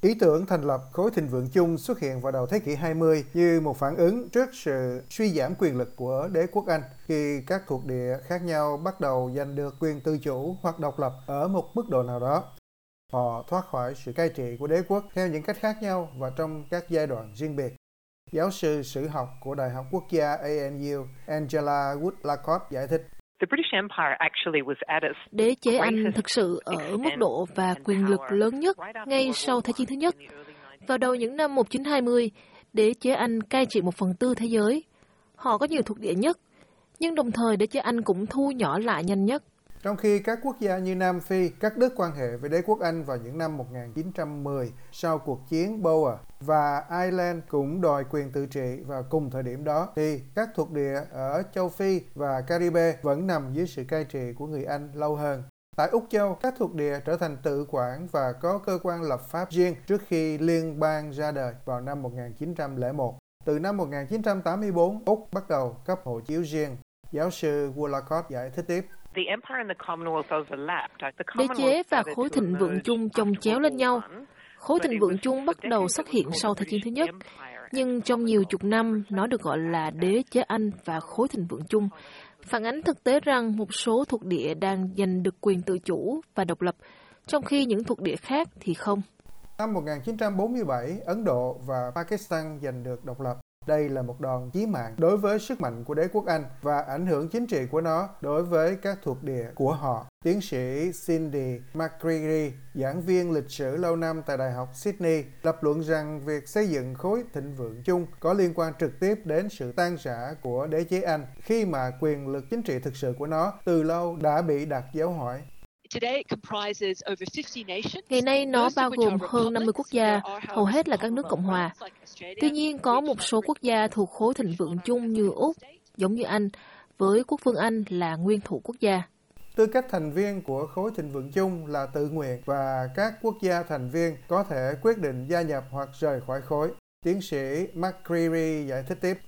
Ý tưởng thành lập khối thịnh vượng chung xuất hiện vào đầu thế kỷ 20 như một phản ứng trước sự suy giảm quyền lực của đế quốc Anh khi các thuộc địa khác nhau bắt đầu giành được quyền tự chủ hoặc độc lập ở một mức độ nào đó. Họ thoát khỏi sự cai trị của đế quốc theo những cách khác nhau và trong các giai đoạn riêng biệt. Giáo sư sử học của Đại học Quốc gia ANU Angela Wood-Lacott giải thích. Đế chế Anh thực sự ở mức độ và quyền lực lớn nhất ngay sau Thế chiến thứ nhất. Vào đầu những năm 1920, đế chế Anh cai trị 1/4 thế giới. Họ có nhiều thuộc địa nhất, nhưng đồng thời đế chế Anh cũng thu nhỏ lại nhanh nhất. Trong khi các quốc gia như Nam Phi cắt đứt quan hệ với đế quốc Anh vào những năm 1910 sau cuộc chiến Boer và Ireland cũng đòi quyền tự trị vào cùng thời điểm đó, thì các thuộc địa ở châu Phi và Caribe vẫn nằm dưới sự cai trị của người Anh lâu hơn. Tại Úc Châu, các thuộc địa trở thành tự quản và có cơ quan lập pháp riêng trước khi liên bang ra đời vào năm 1901. Từ năm 1984, Úc bắt đầu cấp hộ chiếu riêng. Giáo sư Wood-Lacott giải thích tiếp. Đế chế và khối thịnh vượng chung chồng chéo lên nhau. Khối thịnh vượng chung bắt đầu xuất hiện sau Thế chiến thứ nhất, nhưng trong nhiều chục năm nó được gọi là đế chế Anh và khối thịnh vượng chung, phản ánh thực tế rằng một số thuộc địa đang giành được quyền tự chủ và độc lập, trong khi những thuộc địa khác thì không. Năm 1947, Ấn Độ và Pakistan giành được độc lập. Đây là một đòn chí mạng đối với sức mạnh của đế quốc Anh và ảnh hưởng chính trị của nó đối với các thuộc địa của họ. Tiến sĩ Cindy McCreary, giảng viên lịch sử lâu năm tại Đại học Sydney, lập luận rằng việc xây dựng khối thịnh vượng chung có liên quan trực tiếp đến sự tan rã của đế chế Anh khi mà quyền lực chính trị thực sự của nó từ lâu đã bị đặt dấu hỏi. Ngày nay nó bao gồm hơn 50 quốc gia, hầu hết là các nước Cộng hòa. Tuy nhiên, có một số quốc gia thuộc khối thịnh vượng chung như Úc, giống như Anh, với quốc vương Anh là nguyên thủ quốc gia. Tư cách thành viên của khối thịnh vượng chung là tự nguyện và các quốc gia thành viên có thể quyết định gia nhập hoặc rời khỏi khối. Tiến sĩ McCreary giải thích tiếp.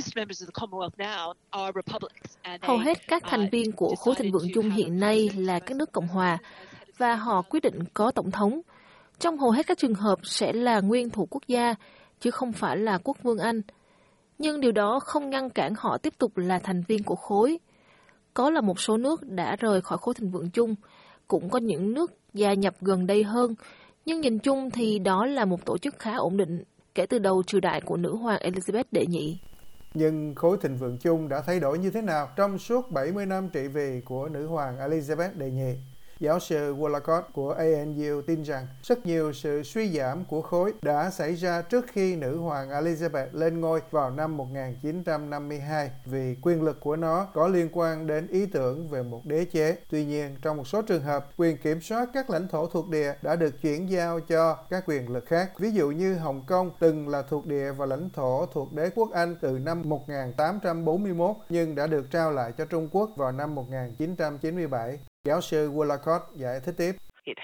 Hầu hết các thành viên của khối thịnh vượng chung hiện nay là các nước Cộng hòa và họ quyết định có tổng thống. Trong hầu hết các trường hợp sẽ là nguyên thủ quốc gia, chứ không phải là quốc vương Anh. Nhưng điều đó không ngăn cản họ tiếp tục là thành viên của khối. Có là một số nước đã rời khỏi khối thịnh vượng chung, cũng có những nước gia nhập gần đây hơn, nhưng nhìn chung thì đó là một tổ chức khá ổn định kể từ đầu triều đại của nữ hoàng Elizabeth đệ nhị. Nhưng khối thịnh vượng chung đã thay đổi như thế nào trong suốt 70 năm trị vì của nữ hoàng Elizabeth đệ nhị? Giáo sư Wood-Lacott của ANU tin rằng rất nhiều sự suy giảm của khối đã xảy ra trước khi nữ hoàng Elizabeth lên ngôi vào năm 1952 vì quyền lực của nó có liên quan đến ý tưởng về một đế chế. Tuy nhiên, trong một số trường hợp, quyền kiểm soát các lãnh thổ thuộc địa đã được chuyển giao cho các quyền lực khác. Ví dụ như Hồng Kông từng là thuộc địa và lãnh thổ thuộc đế quốc Anh từ năm 1841 nhưng đã được trao lại cho Trung Quốc vào năm 1997. Giáo sư Wood-Lacott giải thích tiếp.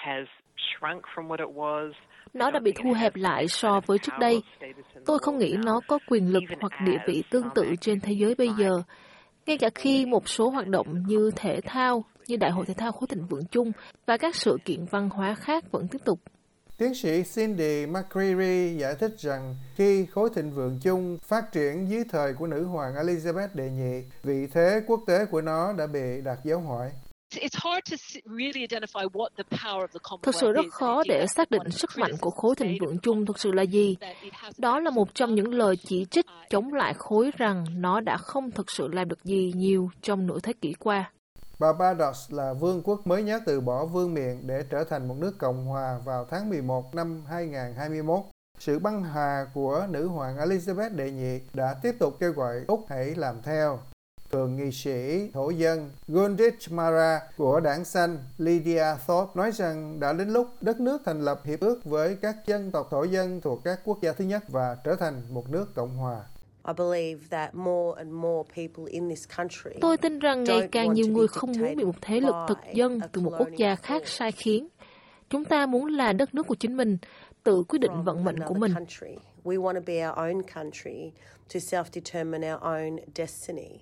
Nó đã bị thu hẹp lại so với trước đây. Tôi không nghĩ nó có quyền lực hoặc địa vị tương tự trên thế giới bây giờ. Ngay cả khi một số hoạt động như thể thao, như Đại hội Thể thao khối thịnh vượng chung và các sự kiện văn hóa khác vẫn tiếp tục. Tiến sĩ Cindy McCreary giải thích rằng khi khối thịnh vượng chung phát triển dưới thời của nữ hoàng Elizabeth đệ nhị, vị thế quốc tế của nó đã bị đặt dấu hỏi. Thực sự rất khó để xác định sức mạnh của khối thịnh vượng chung thực sự là gì. Đó là một trong những lời chỉ trích chống lại khối rằng nó đã không thực sự làm được gì nhiều trong nửa thế kỷ qua. Barbados là vương quốc mới nhất từ bỏ vương miện để trở thành một nước cộng hòa vào tháng 11 năm 2021. Sự băng hà của nữ hoàng Elizabeth đệ nhị đã tiếp tục kêu gọi Úc hãy làm theo. Thượng nghị sĩ thổ dân Gunditch Mara của đảng Xanh Lydia Thorpe nói rằng đã đến lúc đất nước thành lập hiệp ước với các dân tộc thổ dân thuộc các quốc gia thứ nhất và trở thành một nước cộng hòa. Tôi tin rằng ngày càng nhiều người không muốn bị một thế lực thực dân từ một quốc gia khác sai khiến. Chúng ta muốn là đất nước của chính mình, tự quyết định vận mệnh của mình.